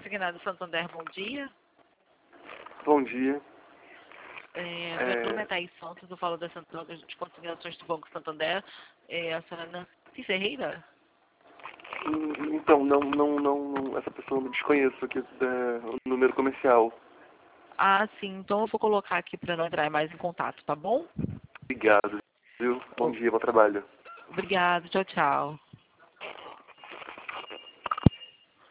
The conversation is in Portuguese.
consignado Santander, bom dia. Bom dia. Meu nome é Thaís Santos, eu falo da Central de Consignações do Banco Santander. A senhora Nancy Ferreira? Então, não, essa pessoa eu não desconheço aqui o número comercial. Ah, sim, então eu vou colocar aqui para não entrar mais em contato, tá bom? Obrigado, viu? Bom dia, bom trabalho. Obrigada, tchau, tchau.